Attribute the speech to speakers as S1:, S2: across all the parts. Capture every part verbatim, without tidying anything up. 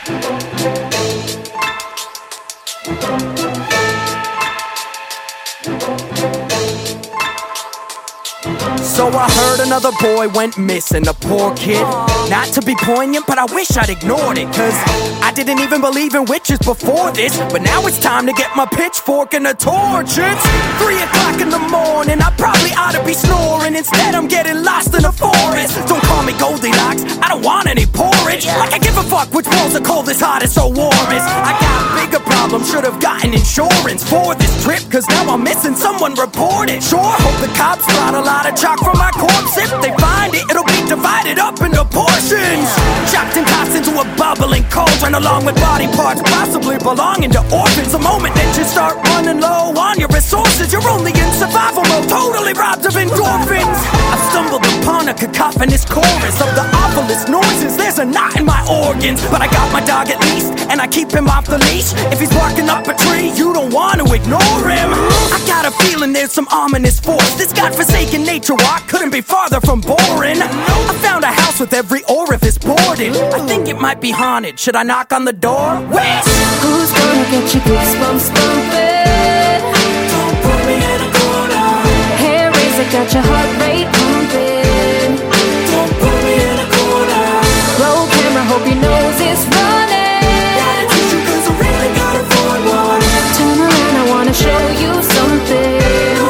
S1: So I heard another boy went missing, a poor kid. Not to be poignant, but I wish I'd ignored it, cause I didn't even believe in witches before this. But now it's time to get my pitchfork and a torch. It's three o'clock in the morning, I probably ought to be snoring. Instead I'm getting lost in a forest. Don't call me Goldilocks, I don't want any porridge. Like I give a fuck which walls are coldest, hottest, or warmest. I got bigger problems, should've gotten insurance for this trip, cause now I'm missing someone reported. Sure, hope the cops brought a lot of chalk from my corpse. If they find it, it'll be divided up into portions, chopped and tossed into a bubbling cauldron, along with body parts possibly belonging to orphans. The moment that you start running low on your resources, you're only in survival mode, totally robbed of endorphins. I've stumbled upon a cacophonous chorus of the awfulest noises. There's a knot in my organs, but I got my dog at least, and I keep him off the leash. If he's barking up a tree, you don't want to ignore him. I got a feeling there's some ominous force. This godforsaken nature walk couldn't be farther from boring. I found a house with every orifice boarded. I think it might be haunted. Should I knock on the door? Witch!
S2: Who's gonna get your goosebumps bumping?
S1: Don't put me in a corner.
S2: Hair raise, I got your heart rate pumping.
S1: Don't put me in a corner.
S2: Roll camera, hope your nose is running.
S1: Got a tissue cause I really got a void one.
S2: Turn around, I wanna show you something.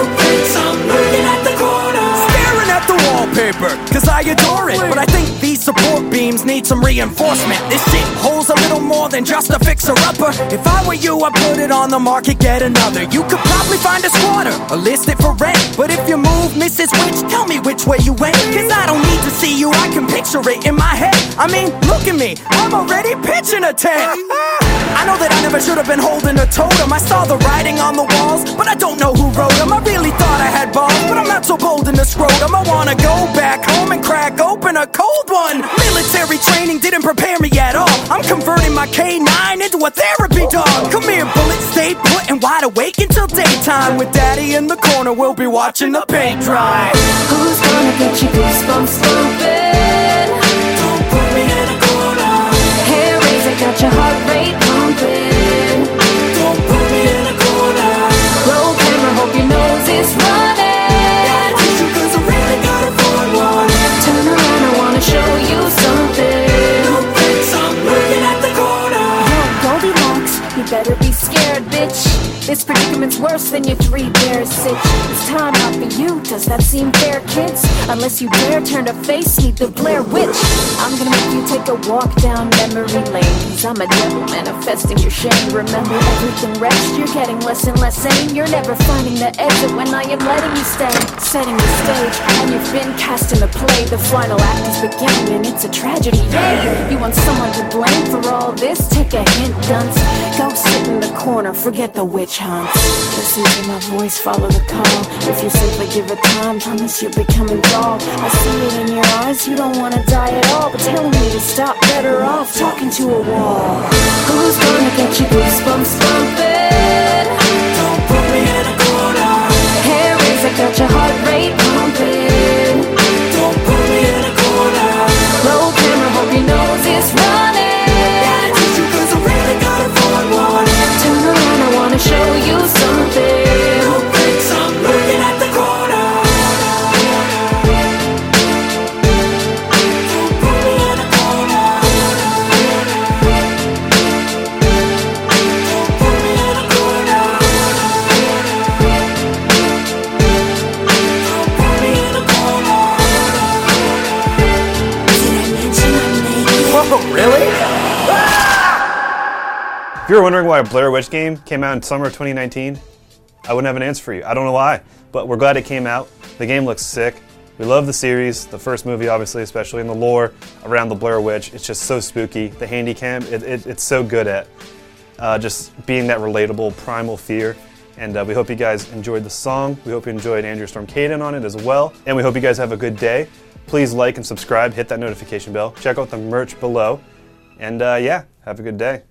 S1: I'm looking at the corner, staring at the wallpaper, cause I adore it. But I think these support beams need some reinforcement. This shit holds a little more than just a fixer-upper. If I were you, I'd put it on the market, get another. You could probably find a squatter or list it for rent. But if you move, Missus Witch, tell me which way you went, cause I don't need to see you, I can picture it in my head. I mean, look at me, I'm already pitching a tent. I know that I never should have been holding a totem. I saw the writing on the walls, but I don't know who wrote them. I really thought I had balls, but I'm not so bold in the scrotum. I wanna go back home and crack open a cold one. Military training didn't prepare me at all. I'm converting my K nine into a therapy dog. Come here, bullet, stay put and wide awake until daytime. With daddy in the corner, we'll be watching the paint dry.
S2: Who's gonna get your goosebumps bumping?
S1: Don't put me in a corner.
S2: Hair raise, I got your heart rate pumping.
S1: Don't put me in a corner.
S2: Roll camera, hope your nose is running.
S1: Got a tissue cause I really got a void one.
S2: Turn around, I wanna show you something.
S1: I'm looking at the corner.
S2: Yo, Goldilocks, you better be scared, bitch. This predicament's worse than your three bears sitch. It's time out for you, does that seem fair, kids? Unless you dare turn to face me, the Blair Witch. I'm gonna make you take a walk down memory lane, cause I'm a devil manifesting your shame. Remember everything wretched, you're getting less and less sane. You're never finding the exit when I am letting you stay. Setting the stage, and you've been cast in the play. The final act is beginning, and it's a tragedy, yeah. You want someone to blame for all this? Take a hint, dunce. Go sit in the corner, forget the witch hunt. Listen to my voice, follow the call. If you simply give it time, promise you'll become enthralled. I see it in your eyes, you don't wanna die at all, but telling me to stop, better off talking to a wall. Who's gonna get your goosebumps bumping?
S1: Don't put me in a corner.
S2: Hair raise, I got your heart rate pumping.
S1: Don't put me in a corner.
S2: Roll camera, hope your nose is running.
S1: Got a tissue cause I really got a void one.
S2: Turn around, I wanna show you something.
S1: I'm looking at the corner. Don't put me in a corner. Don't put me in a corner. Don't put me in a corner. Did I mention I'm naked? Whoa, really?
S3: If you're wondering why a Blair Witch game came out in summer of twenty nineteen, I wouldn't have an answer for you. I don't know why, but we're glad it came out. The game looks sick. We love the series, the first movie obviously, especially in the lore around the Blair Witch. It's just so spooky. The handy cam, it, it, it's so good at uh, just being that relatable primal fear. And uh, we hope you guys enjoyed the song. We hope you enjoyed Andrew Storm Caden on it as well. And we hope you guys have a good day. Please like and subscribe, hit that notification bell. Check out the merch below. And uh, yeah, have a good day.